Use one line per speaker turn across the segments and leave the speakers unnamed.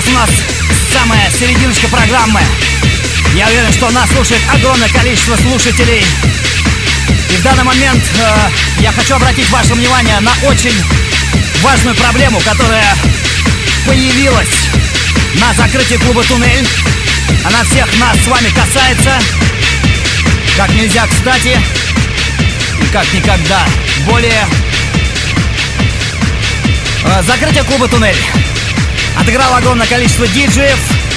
Сейчас у нас самая серединочка программы. Я уверен, что нас слушает огромное количество слушателей. И в данный момент я хочу обратить ваше внимание на очень важную проблему, которая появилась на закрытии клуба «Туннель». Она всех нас с вами касается. Как нельзя кстати и как никогда более. Закрытие клуба «Туннель» отыграло огромное количество диджеев.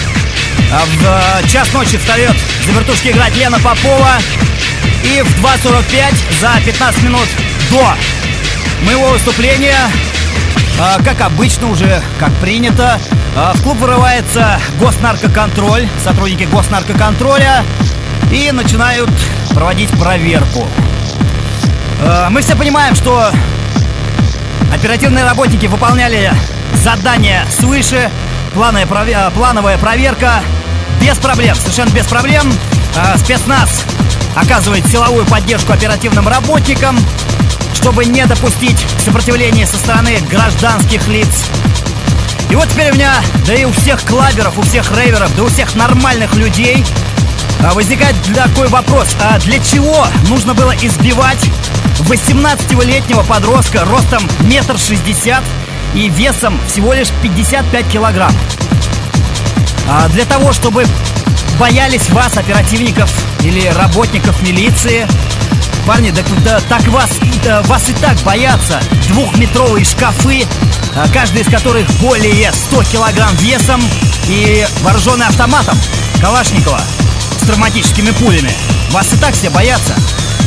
В час ночи встает за вертушки играть Лена Попова. И в 2:45, за 15 минут до моего выступления, как обычно, уже как принято, в клуб вырывается госнаркоконтроль, сотрудники госнаркоконтроля, и начинают проводить проверку. Мы все понимаем, что оперативные работники выполняли задание свыше, плановая проверка, без проблем, совершенно без проблем. Спецназ оказывает силовую поддержку оперативным работникам, чтобы не допустить сопротивления со стороны гражданских лиц. И вот теперь у меня, да и у всех клаберов, у всех рейверов, да у всех нормальных людей возникает такой вопрос: а для чего нужно было избивать 18-летнего подростка ростом 1,60 м и весом всего лишь 55 килограмм? Для того, чтобы боялись вас, оперативников или работников милиции. Парни, да так вас и так боятся. Двухметровые шкафы, каждый из которых более 100 килограмм весом, и вооруженный автоматом Калашникова с травматическими пулями. Вас и так все боятся.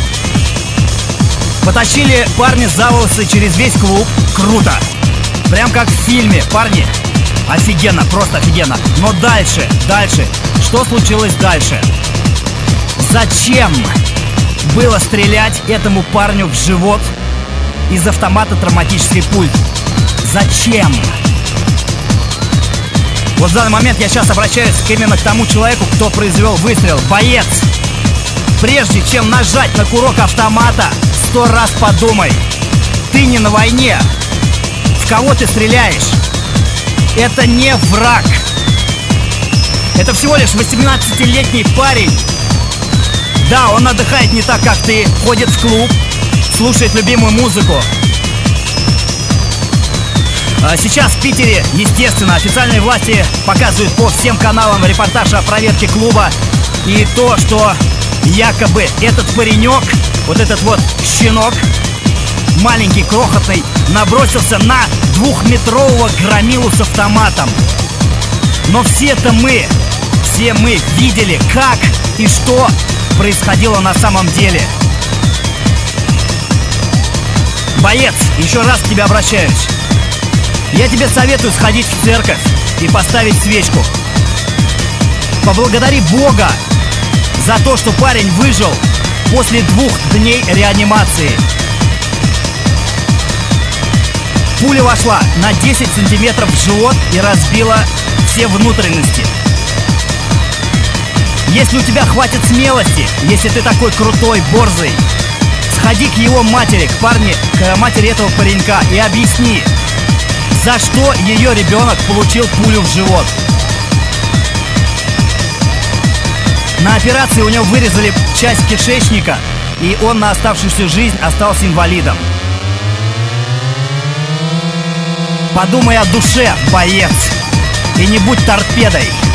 Потащили парни за волосы через весь клуб. Круто. Прям как в фильме, парни. Офигенно, просто офигенно. Но дальше. Что случилось дальше? Зачем было стрелять этому парню в живот из автомата травматической пуль? Зачем? Вот в данный момент я сейчас обращаюсь именно к тому человеку, кто произвел выстрел. Боец, прежде чем нажать на курок автомата, 100 раз подумай. Ты не на войне. В кого ты стреляешь? Это не враг. Это всего лишь 18-летний парень. Да, он отдыхает не так, как ты. Ходит в клуб, слушает любимую музыку. Сейчас в Питере, естественно, официальные власти показывают по всем каналам репортаж о проверке клуба. И то, что якобы этот паренек, вот этот вот щенок, маленький, крохотный, набросился на двухметрового громилу с автоматом. Но все мы видели, как и что происходило на самом деле. Боец, еще раз к тебе обращаюсь. Я тебе советую сходить в церковь и поставить свечку. Поблагодари Бога за то, что парень выжил после 2 дней реанимации. Пуля вошла на 10 сантиметров в живот и разбила все внутренности. Если у тебя хватит смелости, если ты такой крутой, борзый, сходи к его матери, к матери этого паренька, и объясни, за что ее ребенок получил пулю в живот. На операции у него вырезали часть кишечника, и он на оставшуюся жизнь остался инвалидом. Подумай о душе, боец, и не будь торпедой.